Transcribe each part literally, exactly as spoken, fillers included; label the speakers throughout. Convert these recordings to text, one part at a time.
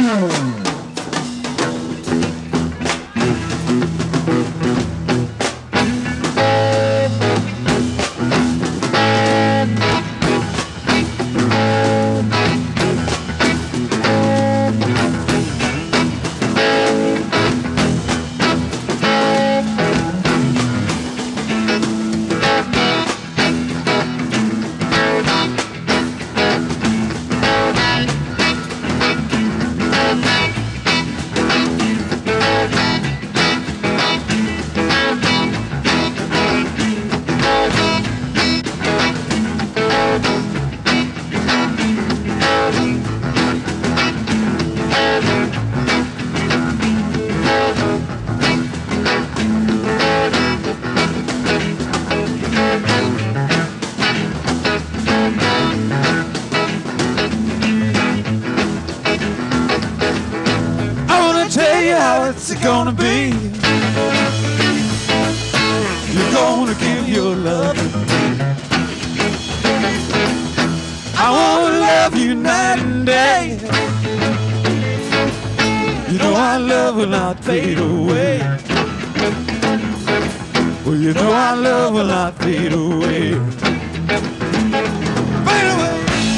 Speaker 1: What's it gonna be? You're gonna give your love to me. I wanna love you night and day. You know our love will not fade away. Well, you know our love will not fade away. Fade away.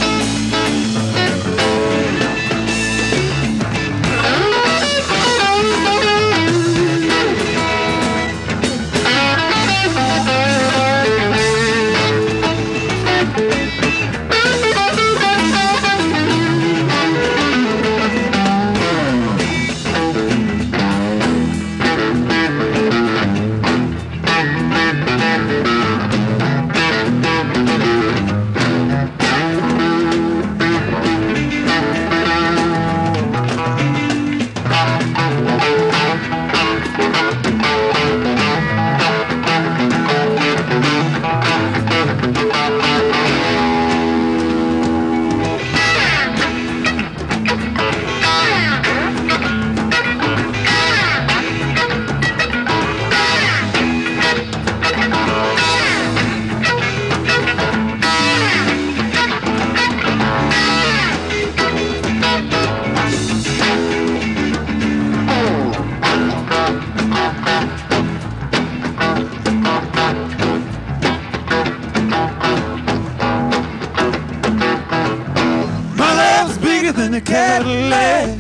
Speaker 1: Than a Cadillac.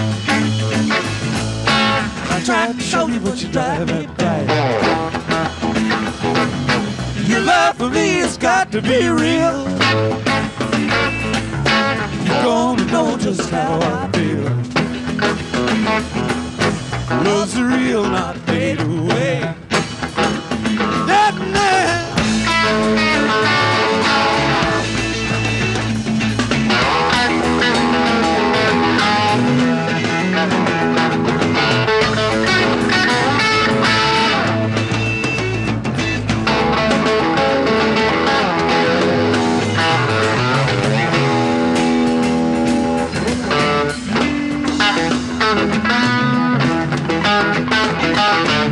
Speaker 1: I tried to show you, but you drive me back. Your love for me has got to be real. You're gonna know just how I feel. Love's real, not fade away. That man. Thank you.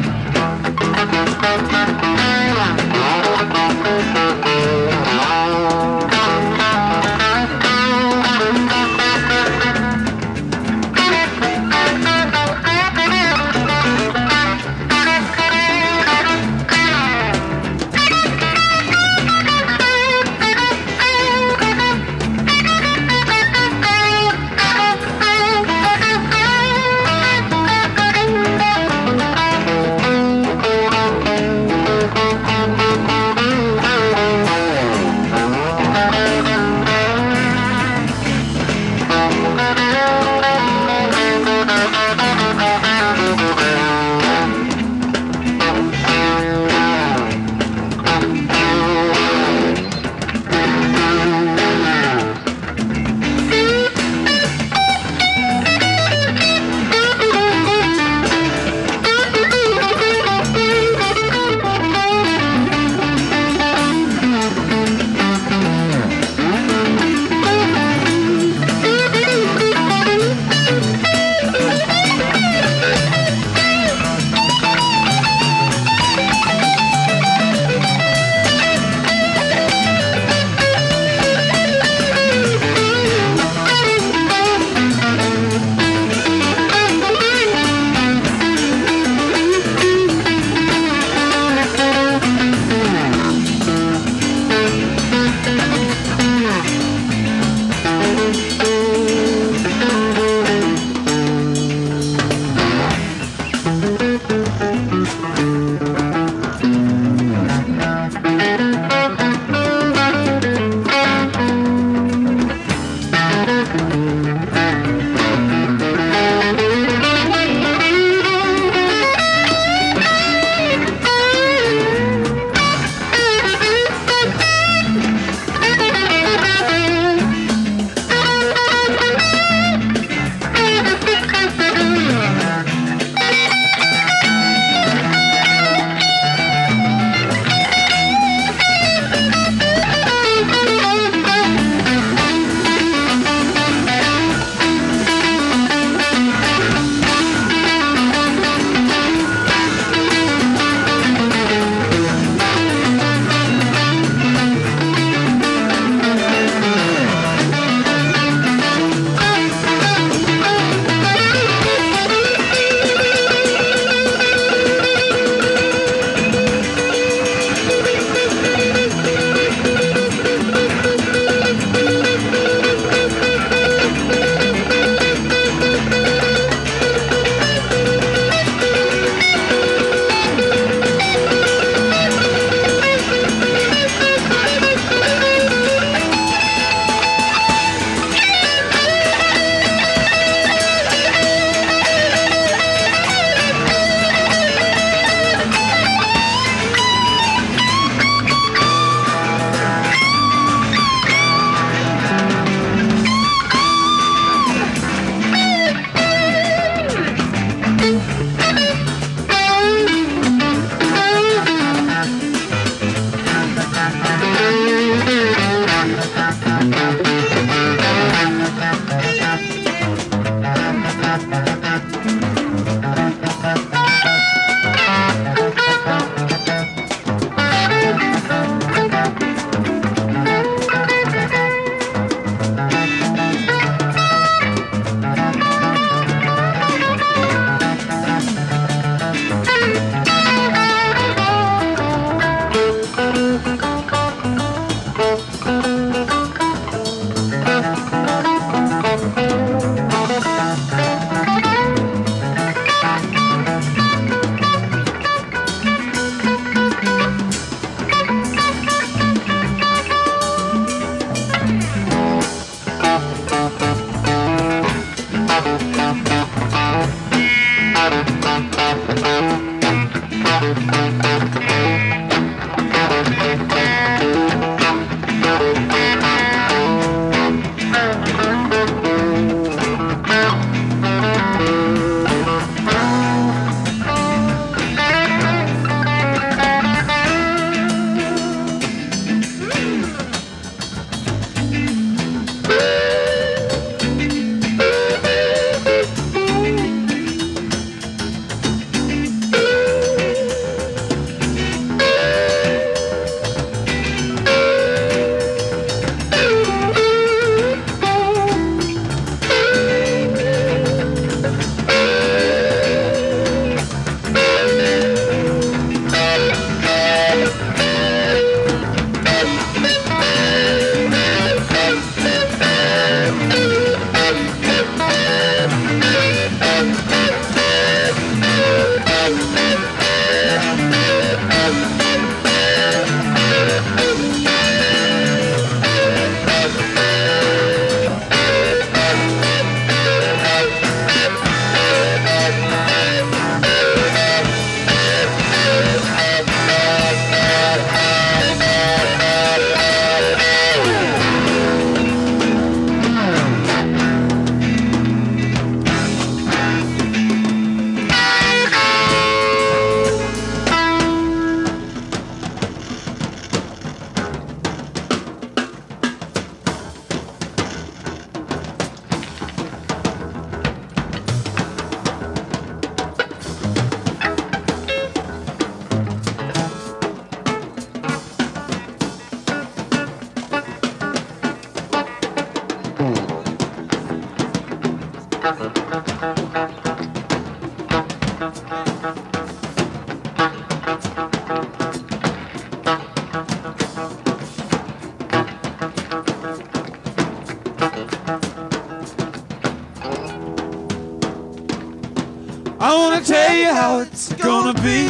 Speaker 1: I wanna tell you how it's gonna be.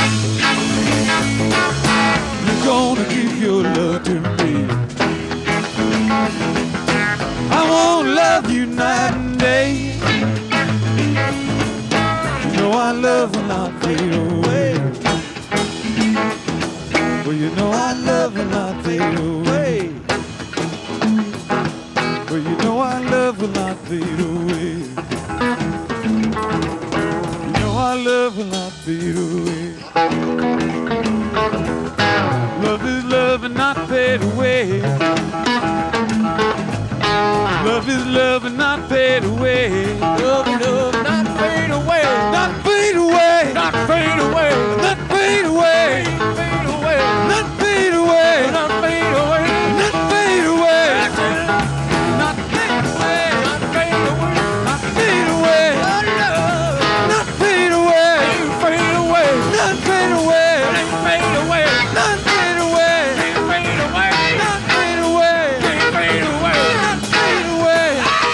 Speaker 1: You're gonna give your love to me. I won't love you night and day. You know our love will not fade away. Well, you know our love will not fade away. Well, you know our love will not fade away. Our love will not fade away. Love is love and not fade away. Love is love and not fade away. Love is love and not fade away. Not fade away. Not fade away. Not fade away. Fade away. Not fade away. Not fade away. Not fade away. Not fade away. Not fade away. Not fade away. Not fade away. Fade away. Not fade away. Fade away. Not fade away. Fade away. Not fade away. Fade away. Not fade away.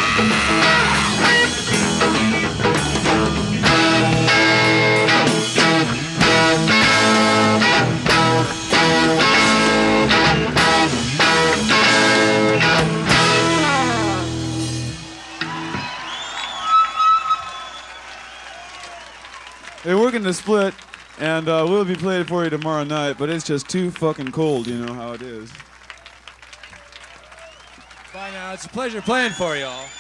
Speaker 1: Hey, we're gonna split, and uh, we'll be playing it for you tomorrow night, but it's just too fucking cold, you know how it is.
Speaker 2: Bye now, it's a pleasure playing for y'all.